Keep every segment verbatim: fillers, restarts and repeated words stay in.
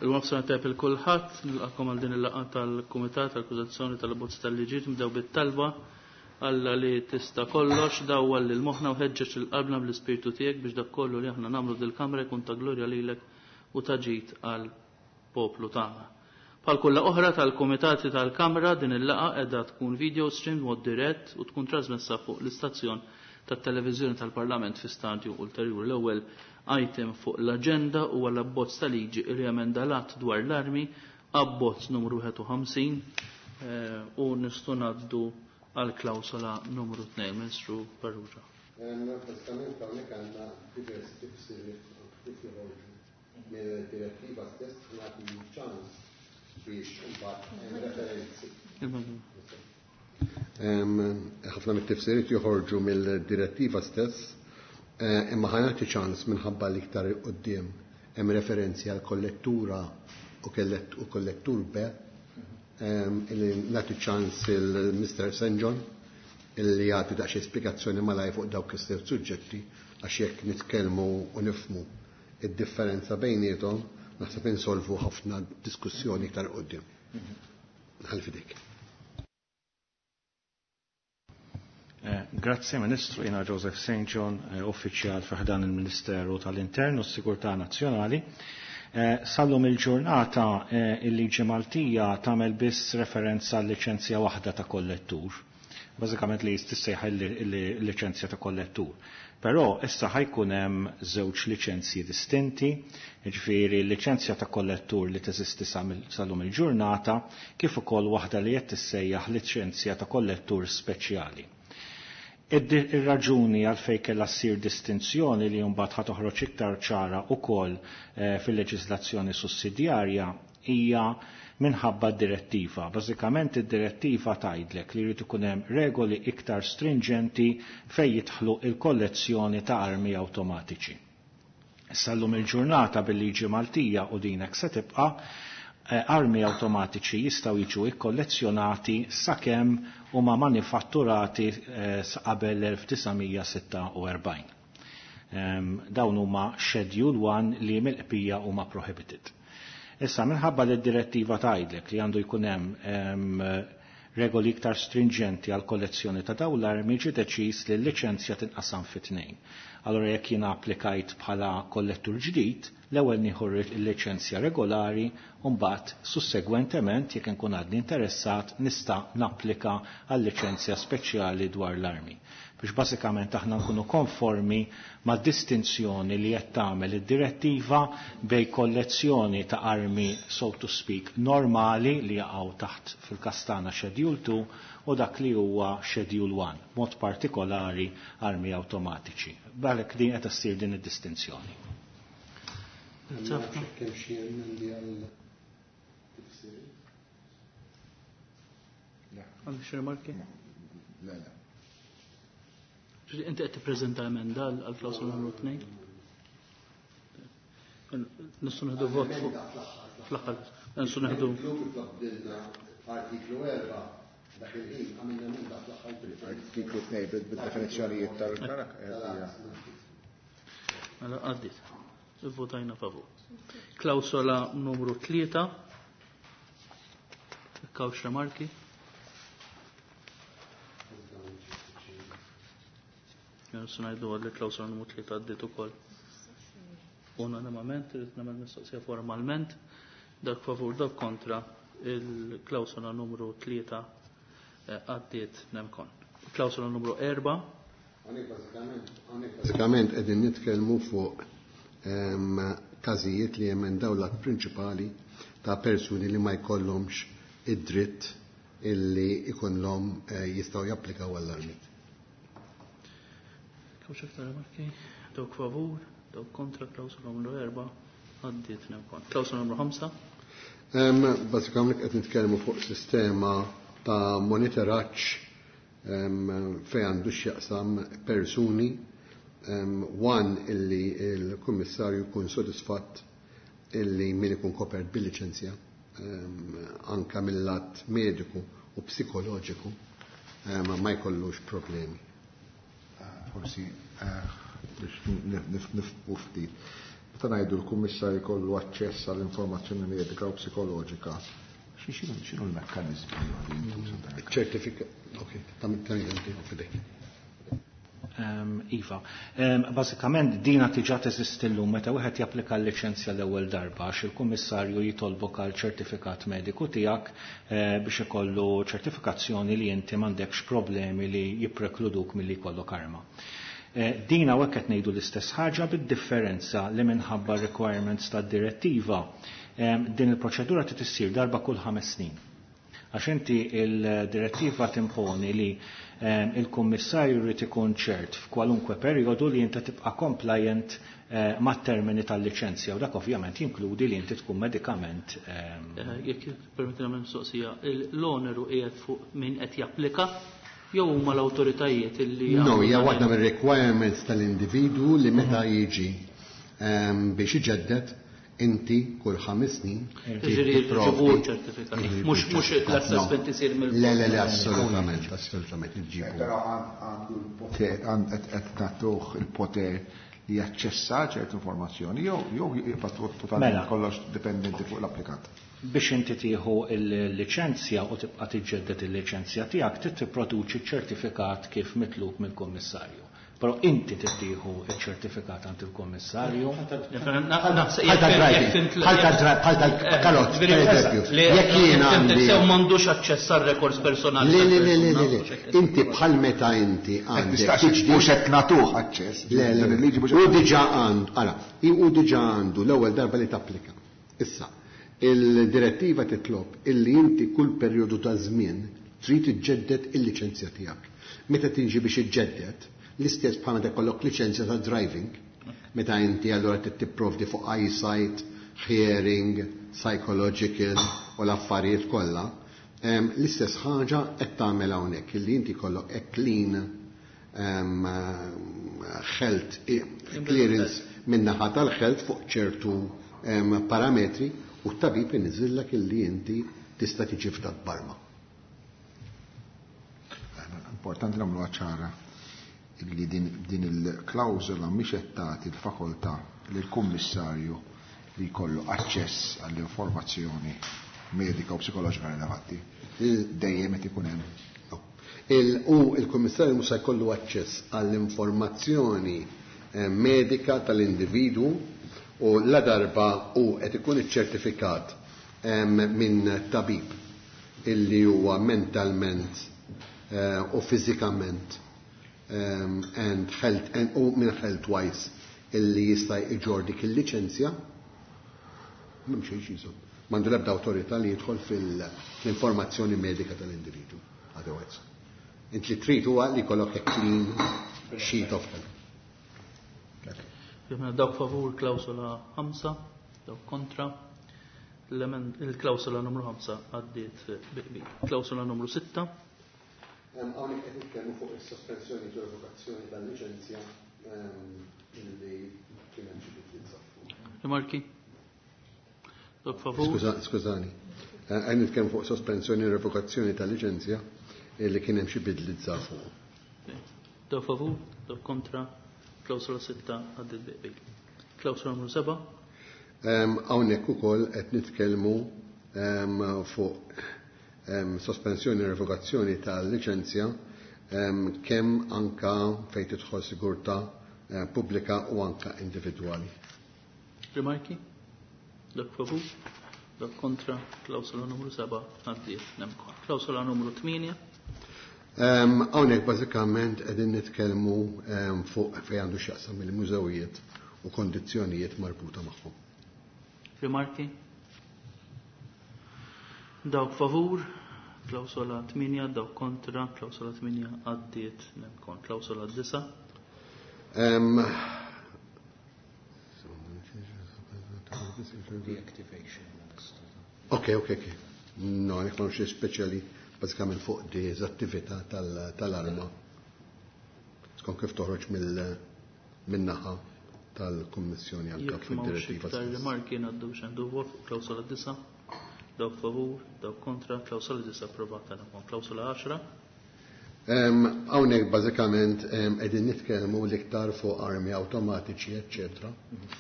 Il-wafsana tajb il-kulħadd, nilqakom għal din il-laqgħa tal-Kumitat tal-Akkużazzjoni tal-Abbozz tal-Liġijiet mdew bit-talba Alla li tista' kollox dawwa lil moħħna u ħeġġeġ il-qalbna bl-ispirtu tiegħek biex dak kollu li aħna nagħmlu dil-Kamra jkun ta' glorja lilek u ta' ġid għal poplu tagħna. Bħal kulla oħra tal-Kumitati tal-Kamra din il-laqgħa qiegħda tkun video stream mod dirett u tkun trasmessa fuq l-istazzjon tat-televiżjoni tal-Parlament fi stadju ulterjur. L-ewwel item fuq l-aġenda huwa l-abbozz ta' liġi li emenda l-att dwar l-armi abbozz numru ħamsin u nistgħu ngħaddu għal klawsola numru tnejn, Ministru Farrugia. Praticamente hawnhekk għandna diversi tifsiri kif joħorġu mill-direttiva stess nagħti ċans biex imbagħad referenzi. Ħafna mit-tifsiriet joħorġu mill-direttiva stess, imma ħanati ċans minħabba l-iktar quddiem hemm referenzi għal kollettura u kollettur B. Illi nagħti ċans il-Mister Saint John illi jagħti daqsxejn spjegazzjoni malaj fuq dawk is-sitt suġġetti għax jekk nitkellmu u nifhmu id-differenza bejniethom naħseb insolvu ħafna diskussjoni iktar quddiem. Ħalfidek. Grazie Ministru, jiena Joseph Saint John, uffiċjal f'ħdan il-Ministeru tal-Intern u s-Sigurtà Nazzjonali. Sallum il-ġurnata il-liġi Maltija tagħmel biss referenza għal liċenzja waħda ta' kollettur. Bażikament li jistissejħ il-liċenzja ta' kollettur. Però issa ħajkun hemm żewġ liċenzji distinti, jiġifieri l-liċenzja ta' kollettur li teżisti sallum il-ġurnata kif ukoll waħda li qed tissejjaħ liċenzja ta' kollettur speċjali. Ir-raġuni għalfejn kellha ssir distinzjoni li mbagħad ħad toħroġ iktar ċara wkoll fil-leġiżlazzjoni sussidjarja hija minħabba d-direttiva. Bażikament id-direttiva tgħidlek li jrid ikun hemm regoli iktar stringenti fejn jidħlu il-kollezzjoni ta' armi awtomatiċi. Issa llum il-ġurnata bil-liġi Maltija u dinek se tibqa' armi awtomatiċi jistgħu jiġu ikkollezzjonati sakemm huma manifatturati qabel l-elf tisgħumija sitta u erbgħin. Dawn huma Schedule one li mill-qbija huma prohibited. Issa minħabba li d-direttiva tgħidlek li għandu jkun hemm regoli iktar stringenti għal kollezzjoni ta' dawn l-armi ġie deċiż li l-liċenzja tinqasam fi tnejn. Allora jekk jiena applikajt bħala kollettur ġdid, l-ewwel nieħu l-liċenzja regolari u mbagħad sussegwentement jekk inkun għadni interessat nista' napplika għal liċenzja speċjali dwar l-armi. Biex bażikament aħna nkunu konformi ma' distinzjoni li qed tagħmel id-direttiva bejn kollezzjoni ta' armi so to speak normali li jaqgħu taħt fil-kastana Schedule two u dak li huwa Schedule one, mod partikolari armi awtomatiċi. Balek din qed issir din id-distinzjoni. Għandek xi rimarki? Le, le. Inti qed tippreżenta emenda għall-klawsola numru tnejn? Nistgħu nieħdu vot fl-aħħar. Nistgħu nieħdu artiklu erba' dak il-ħin għamilna emenda fl-aħħar. Artiklu tnejn bid-definizzjonijiet tal-karakter. Mela għaddit. Ivvotajna favur. Klawsola numru tlieta. Kawx remarki? Sunajdu għalli klawsola numru tlieta għaddit ukoll. Unanimament, irid nagħmel mistoqsija formalment, dak favur dak kontra il-klawsola numru tlieta għaddiet nemkon. Klawsola numru erba'. Bażikament qegħdin nitkellmu fuq każijiet li jemendaw l-att prinċipali ta' persuni li ma jkollhomx id-dritt illi ikollhom jistgħu japplikaw għall-armi. Kawx iktar remarki? Dawk favur, dawk kontra klawsola numru erba' għaddiet nemkon. Klawsola numru ħamsa. Bażikament qed nitkellmu fuq sistema ta' monitoraġġ fejn għandu x'jaqsam persuni wan illi il-kummissarju jkun sodisfatt illi min ikun kopert bil-liċenzja anka mill-lat mediku u psikoloġiku ma jkollux problemi. Forsi biex nifqu ftit. Meta ngħidu l-kummissarju jkollu aċċess għall-informazzjoni medika u psikoloġika, x'inhu l-mekkaniżmi? ċertifika. Ok, tam tam fidejk. Iva, bażikament dina tiġa teżisti llum meta wieħed japplika l-liċenzja l-ewwel darba għax il-kummissarju jitolbok għal ċertifikat mediku tiegħek biex ikollu ċertifikazzjoni li inti m'għandekx problemi li jipprekluduk milli jkollok arma. Dina hekk qed ngħidu l-istess ħaġa bid-differenza li minħabba requirements tad-direttiva din il-proċedura trid issir darba kull ħames snin. Għax inti il-direttiva timponi li il-kummissarju jrid ikun ċert f'kwalunkwe perjodu li inti tibqa' compliant mat-termini tal-liċenzja u dak ovvjament jinkludi li inti tkun medikament. Jekk permettina minn mistoqsija, l-oneru qiegħed fuq min qed japplika jew huma l-awtoritajiet illi No, hija waħda mir-requirements tal-individu li meta jiġi biex iġeddet inti kull ħames snin ġifieri ċertifikat. Mhux mhux l-assessment isir mill Le le le assolutament, assolutament iġġibu. Però għandu l-poter, qed nagħtuh il-poter li jaċċessa ċertu informazzjoni jew jew jibqa' totalment kollox dipendenti fuq l-applikant. Biex inti tieħu l-liċenzja u tibqa' tiġġedded il-liċenzja tiegħek trid tipproduċi ċertifikat kif mitlub mill-kummissarju. Però inti tittieħu ċ-ċertifikat għand il-kummissarju. Karot, jekk jiena għandi. Sew m'għandux aċċess għar-records personali. Le le le le le. Inti bħal meta inti għandek mhux qed nagħtuh aċċess. Le le. U diġà għandu, ara, u diġà għandu l-ewwel darba li tapplika. Issa, il-direttiva titlob illi inti kull perjodu ta' żmien trid iġġedded il-liċenzja tiegħek. Meta tiġi biex iġġedded, l-istess bħal meta jkollok liċenzja ta' driving, meta inti allura trid tipprovdi fuq eyesight, hearing, psychological u l-affarijiet kollha, l-istess ħaġa qed tagħmel hawnhekk illi inti jkollok a clean health clearance min-naħa tal-health fuq ċertu parametri u t-tabib inniżillek illi inti tista' tiġi f'dak barma. Importanti nagħmlu ċara li din, din il-klawżola mhix qed tagħti l-fakoltà lill-kummissarju li jkollu aċċess għall-informazzjoni medika u psikoloġika rilevanti. Dejjem qed ikun hemm. U il-kummissarju mhux se jkollu aċċess għall-informazzjoni medika tal-individu u la darba u qed ikun iċ-ċertifikat minn tabib illi huwa mentalment u fiżikament Um, and health and oh, min health wise illi jista' iġor dik il-liċenzja m'hemm xejn jiżomm. M'għandu l-ebda awtorità li jidħol fil-informazzjoni medika tal-individu. Otherwise. Int li trid huwa li jkollok a clean sheet of health. Jemna dawk favur klawsola ħamsa, dawk kontra. Il-klawsola numru ħamsa għaddiet biqbi. Klawsola numru sitta. Għawnek qed nitkellmu fuq is-sospensjoni u revokazzjoni tal-liċenzja illi kien hemm xi bidliet. Rimarki? Dok favur? Skużani. Qed nitkellmu fuq sospensjoni u revokazzjoni tal-liċenzja illi kien hemm xi bidliet żafu. Dok favur? Dok kontra? Klawsola sitta għaddiet biqbi. Klawsola numru seba'? Hawnhekk ukoll qed nitkellmu fuq Um, sospensjoni e revokazzjoni tal-liċenzja um, kemm anka fejn tidħol sigurtà uh, pubblika u anka individwali. Rimarki? Dak favur? Dak kontra? Klawsola numru seba' għaddiet nemkon. Klawsola numru tminja? Hawnhekk um, bażikament qegħdin nitkellmu um, fuq fejn għandu x'jaqsam mill-mużewijiet u kondizzjonijiet marbuta magħhom. Rimarki? Dawk favur, klawsola tminja, dawk kontra, klawsola tminja għaddiet nemkon. Klawsola disa. Um, ok, ok, ok. No, nek ma xie speċjali bażikament fuq diżattività tal-arma. Skon kif toħroġ mill-naħa tal-Kummissjoni għal fid-direttiva. Jekk rimarki ngħaddu biex għandu vot fuq klawsola disa. Dawk favur, dawk kontra, klawsola disa approvata nemkon. Klawsola għaxra. Hawnhekk bażikament qegħdin nitkellmu l-iktar fuq armi awtomatiċi, eċċetera,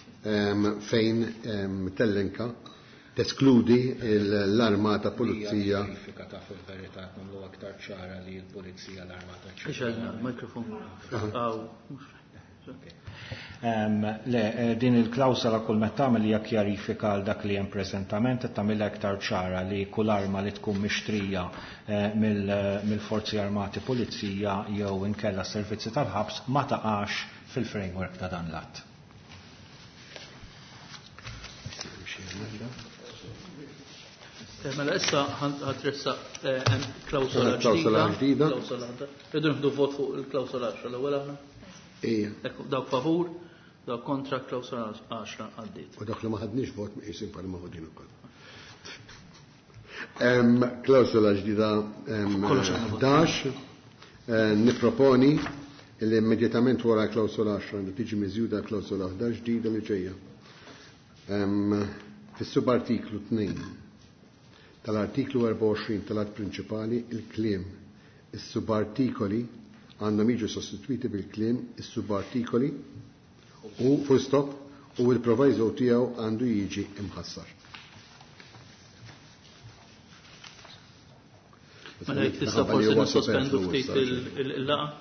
fejn tellinka teskludi l-armata pulizija. Verifika ta' fil-verità nagħmlu aktar ċara li l-pulizija l-armata ċara. Mikrofon. Le, din il-klawsola kull meta tagħmel hija kjarifika għal dak li hemm preżentament qed tagħmilha aktar ċara li kull arma li tkun mixtrija mill-forzi armati pulizija jew inkella servizzi tal-ħabs ma taqax fil-framework ta' dan l-att. Mela issa ħatressa klawsola ġdida. Klawsola ġdida. Rridu nħdu vot fuq il-klawsola għaxra l-ewwel aħna. Ija. Dawk favur, dawk kontra klawsola għaxra għaddiet. U dak li ma ħadniex vot ma jisim bħal ma ħodin ukoll. Klawsola ġdida ħdax nipproponi li immedjatament wara klawsola għaxra li tiġi miżjuda klawsola ħdax ġdida li ġejja. Fis-subartiklu tnejn tal-artiklu erba' u għoxrin tal-att prinċipali il-kliem is-subartikoli għandhom jiġu sostitwiti bil-kliem is-subartikoli u full stop u l-proviso tiegħu għandu jiġi imħassar. Mela jekk tista' forsi nissospendu ftit il-laqa.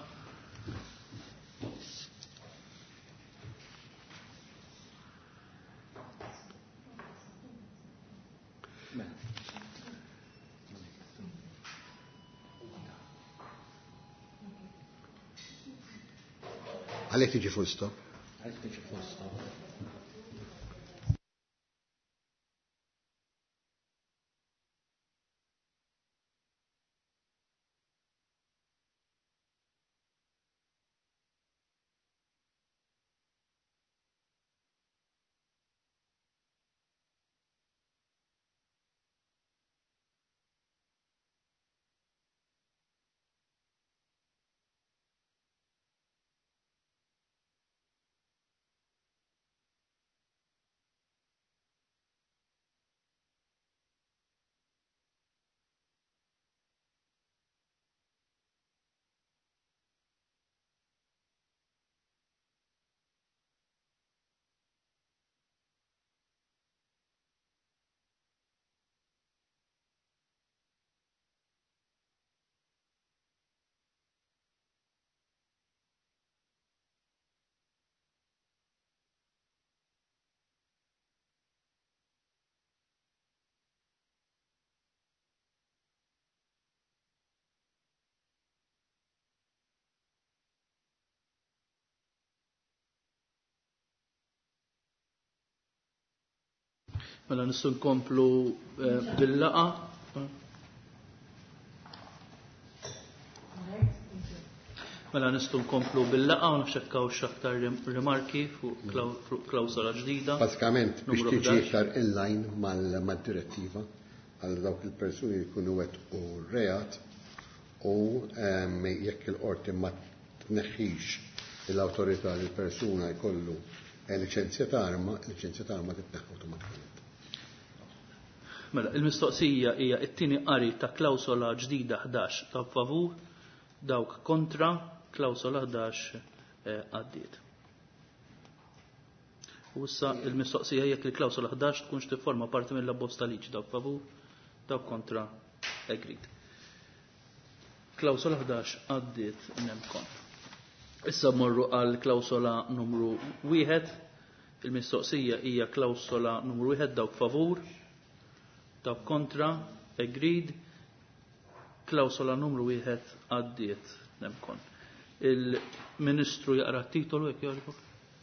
Għalek tiġi full stop? Għalek tiġi full stop. Mela nistgħu nkomplu bil-laqa. Mela nistgħu nkomplu bil-laqa u nxekkaw x'aktar rimarki fuq klawsola ġdida. Basikament biex tiġi iktar in-line mal-direttiva għal dawk il-persuni li jkunu wettqu reat u jekk il-qorti ma tneħħix l-awtorità li l-persuna jkollu liċenzja ta' arma, liċenzja ta' arma titneħħ awtomatikament. Mela, il-mistoqsija hija t-tieni qari ta' klawsola ġdida ħdax ta' favur, dawk kontra, klawsola ħdax għaddiet. U issa il-mistoqsija jekk il-klawsola ħdax tkunx tifforma parti mill-abbozz tal-liġi dawk favur, dawk kontra agreed. Klawsola ħdax għaddiet nemkon. Issa morru għal klawsola numru wieħed. Il-mistoqsija hija klawsola numru wieħed dawk favur, dawk kontra, agreed, klawsola numru wieħed għaddiet nemkon. Il-Ministru jaqra t-titolu jekk jogħġbok.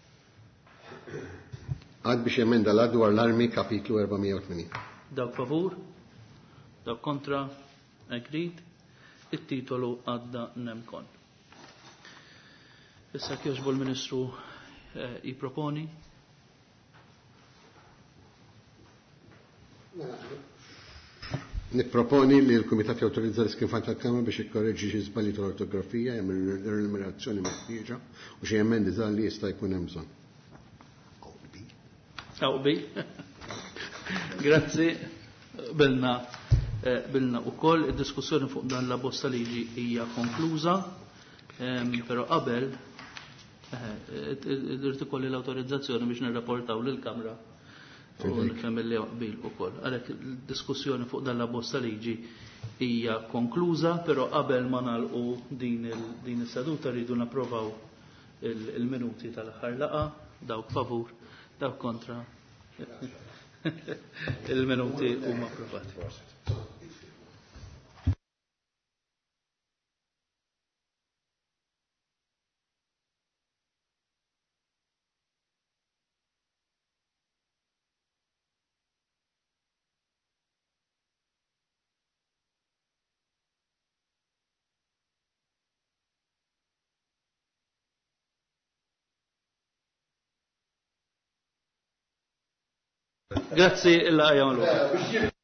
Għad biex jemenda l dwar l-armi kapitlu erba' u tmaniin. Dawk favur, dawk kontra, agreed, it-titolu għadda nemkon. Issa jogħġbu l-Ministru jiproponi. Nipproponi li l-Kumitat jawtorizza l-iskinfan tal-Kamra biex jikkorreġġi xi żbalji tal-ortografija jagħmel l-enumerazzjoni meħtieġa u xi emendi żgħar li jista' jkun hemm bżonn. Awbi. Grazzi. Bilna bilna ukoll id-diskussjoni fuq dan la bosta liġi hija konkluża, però qabel irid ikolli l-awtorizzazzjoni biex nirrapportaw lill-Kamra u nifhem li qbil ukoll. Għalhekk id-diskussjoni fuq dan la bosta liġi hija konkluża, però qabel ma nagħlqu din is-seduta rridu napprovaw il-minuti tal-aħħar laqa, dawk favur, dawk kontra. Il-minuti huma approvati. Grazie, il-laqja